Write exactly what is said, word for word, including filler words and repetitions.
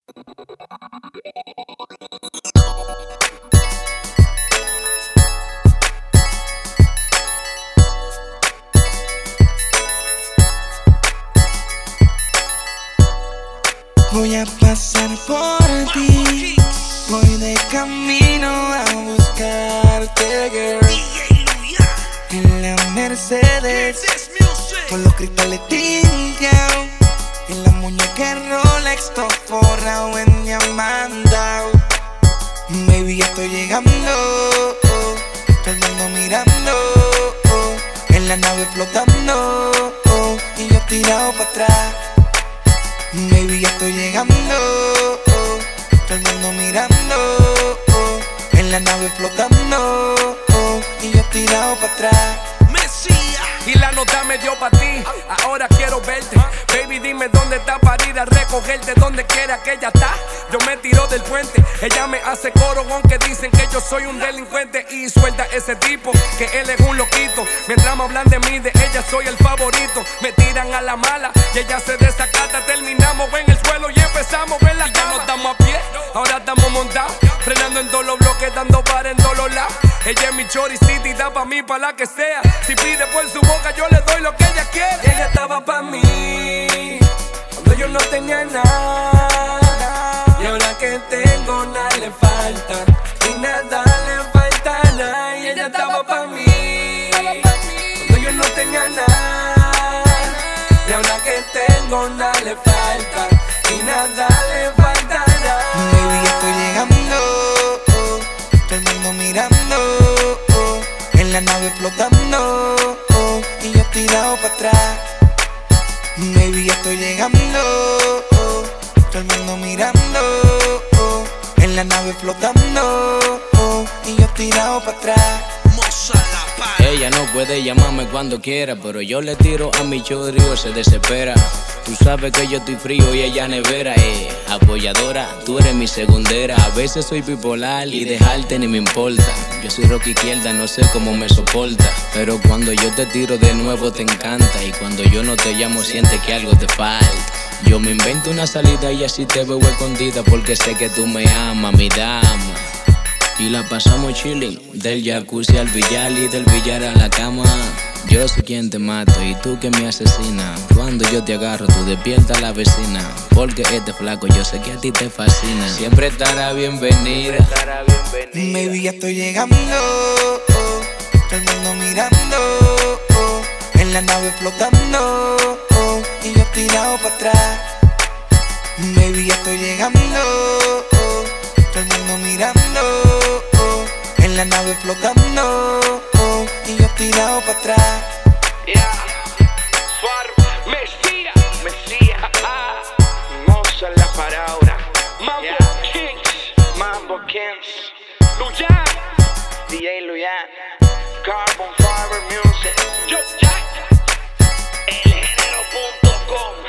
Voy a pasar por ti, voy de camino a buscarte, girl. En la Mercedes, con los cristales tinteados, en la muñeca Rolex, todo forrado en diamantao. Baby, ya estoy llegando, oh, todo el mundo mirando, oh, en la nave flotando, oh, y yo tirado para atrás. Baby, ya estoy llegando, oh, todo el mundo mirando, oh, en la nave flotando, oh, y yo tirado para atrás. Mesías. Y la nota me dio pa' ti, ahora quiero verte. Baby, dime dónde está para ir a recogerte, donde quiera que ella está. Yo me tiro del puente, ella me hace coro, aunque dicen que yo soy un delincuente. Y suelta ese tipo, que él es un loquito. Mientras me hablan de mí, de ella soy el favorito. Me tiran a la mala y ella se desacata. Terminamos en el suelo y empezamos en la cama. Ya no estamos a pie, ahora estamos montados, frenando en todos los bloques, dando para en todos los lados. Ella es mi chori city, da pa' mí, pa' la que sea. Si pide por su boca, yo le doy lo que ella quiere. Y ella estaba pa' mí cuando yo no tenía nada, y ahora que tengo nada le falta, y nada le falta nada. Y ella estaba pa' mí cuando yo no tenía nada, y ahora que tengo nada le falta, y nada le falta nada. Baby, ya estoy llegando, oh, todo el mundo mirando, oh, en la nave flotando, oh, y yo tirado para atrás. Baby, ya estoy llegando, oh, todo el mundo mirando, oh, en la nave flotando, oh, y yo tirado para atrás. Ella no puede llamarme cuando quiera, pero yo le tiro a mi chodrio, se desespera. Tú sabes que yo estoy frío y ella nevera, eh. Apoyadora, tú eres mi segundera. A veces soy bipolar y dejarte ni me importa. Yo soy rock izquierda, no sé cómo me soporta, pero cuando yo te tiro de nuevo te encanta. Y cuando yo no te llamo sientes que algo te falta. Yo me invento una salida y así te veo escondida, porque sé que tú me amas, mi dama. Y la pasamos chilling, del jacuzzi al billar y del billar a la cama. Yo soy quien te mato y tú que me asesinas. Cuando yo te agarro, tú despiertas a la vecina, porque este flaco yo sé que a ti te fascina. Siempre estará bienvenida. Baby, ya estoy llegando, oh, todo el mundo mirando, oh, en la nave flotando, oh, y yo tirado para atrás. Baby, ya estoy llegando, oh, todo el mundo mirando, oh, en la nave flotando, oh, y yo tirado para atrás. Yeah, Suar, Mesías, Mesías, ah, hermosa la palabra. Mambo yeah. Kings, Mambo Kings, Luyan, D J Luyan, Carbon Fiber Music, Yo Jack, el género punto com.